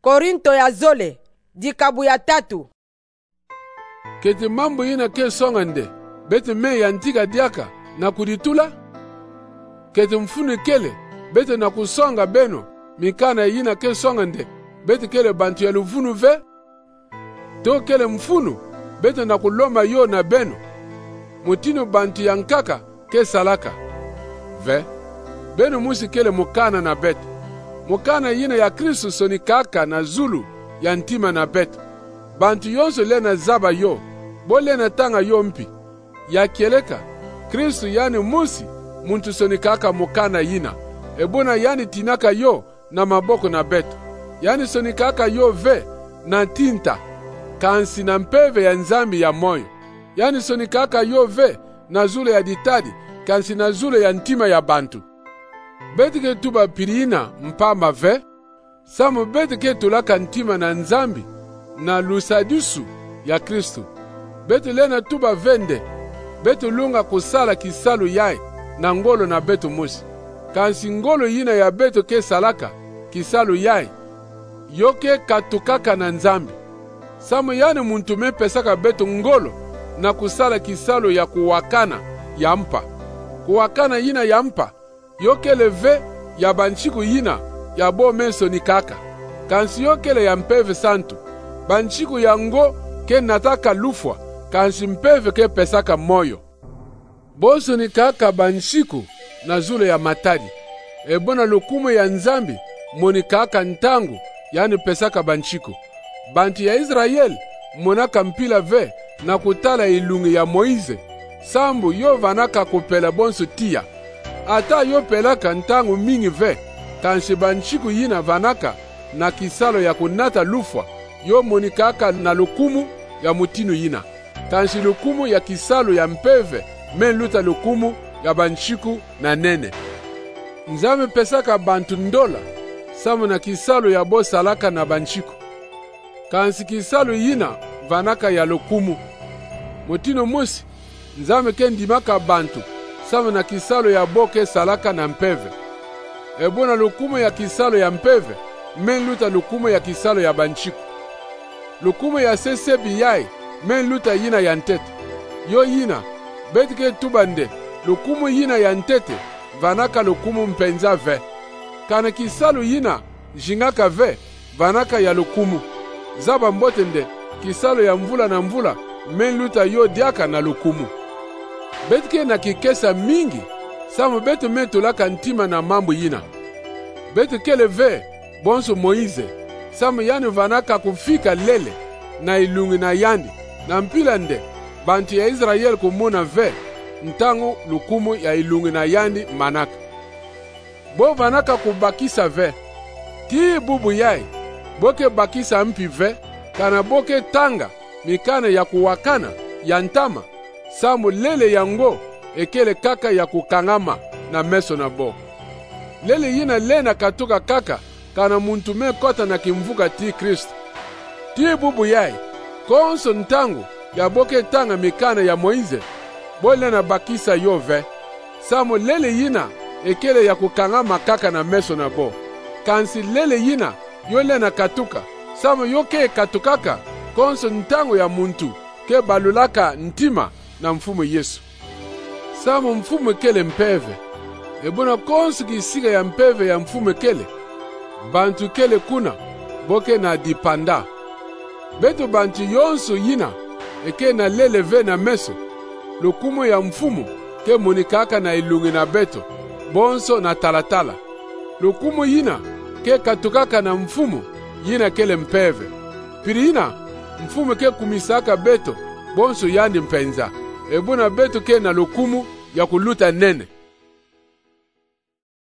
Korinto ya zole dikabu ya 3. Keti mambo yina ke songande bete me yantika diaka na kuditula. Keti mfunu kele bete na kusonga beno mikana yina ke songande bete kele bantu ya luvunu ve. To kele mfunu bete na kuloma yo na beno mutinu bantu ya nkaka ke salaka ve. Beno musi kele mukana na bete mukana yina ya Kristo soni kaka na zulu ya ntima na bete. Bantu yonso lena zaba yo bo lena tanga yo mpi ya kieleka Kristo yani musi muntu soni kaka mukana yina ebona yani tinaka yo na maboko na bete yani soni kaka yo ve na tinta kansi na mpeve ya nzambi ya moyo yani soni kaka yo ve na zule ya ditadi kansi na zule ya ntima ya bantu. Beti ke tuba pirina mpamba ve samu beti ke tulaka ntima na nzambi na lusadusu ya Kristo. Beti lena tuba vende beti lunga kusala kisalu yai na ngolo na betu musi kansi ngolo yina ya betu ke salaka kisalu yai yoke katukaka na nzambi. Samu yani muntu me pesaka betu ngolo na kusala kisalu ya kuwakana ya mpa. Kuwakana yina ya mpa yoke leve ya banchiku yina ya bo menso ni kaka kansi yokele ya mpeve santu banchiku ya ngo ke nataka lufwa kansi mpeve ke pesaka moyo boso ni kaka banchiku na zule ya matadi ebona lukumu ya nzambi moni kaka ntangu yani pesaka banchiku banti ya Israel monaka mpila ve na kutala ilungi ya Moize sambu yo vanaka kupela bonso tia ata yo pelaka ntangu mingi ve kansi banchiku yina vanaka na kisalo ya kunata lufwa yo monikaka na lukumu ya mutinu yina kansi lukumu ya kisalo ya mpeve men luta lukumu ya banchiku na nene. Nzame pesaka bantu ndola samu na kisalo ya bo salaka na banchiku kansi kisalo yina vanaka ya lukumu mutino musi nzame kendimaka bantu samu na kisalo ya boke salaka na mpeve ebona lukumu ya kisalo ya mpeve men luta lukumu ya kisalo ya banchiku lukumu ya sesebi yai men luta yina ya ntete yo yina betike tubande lukumu yina ya ntete vanaka lukumu mpenza ve kana kisalo yina jingaka ve vanaka ya lukumu zaba mbotende kisalo ya mvula na mvula men luta yo diaka na lukumu betike na kikesa mingi samu betu metulaka ntima na mambo yina betu kele ve bonso Moize samu yani vanaka kufika lele na ilungi na yandi na mpila nde bantu ya Israel kumuna ve ntangu lukumu ya ilungi na yandi manaka bo vanaka kubakisa ve ti bubu yai boke bakisa mpi ve kana boke tanga mikane ya kuwakana ya ntama samu lele yango ekele kaka ya kukangama na meso na bo lele yina lena katuka kaka kana muntu me kota na kimvuka ti Kristo ti bubu yai konso ntangu ya boke tanga mikane ya Moize bole na bakisa yo ve samu lele yina ekele ya kukangama kaka na meso na bo kansi lele yina yo lena katuka samu yoke katukaka konso ntangu ya muntu ke balulaka ntima na mfumu Yesu samu mfumu kele mpeve ebona konso kisiga ya mpeve ya mfumu kele bantu kele kuna boke na dipanda beto bantu yonso yina eke na lele ve na meso lukumu ya mfumu ke monikaka na ilungi na beto bonso na talatala lukumu yina ke katukaka na mfumu yina kele mpeve piri yina mfumu ke kumisaka beto bonso yandi mpenza ebona beto ke na lukumu ya kuluta nene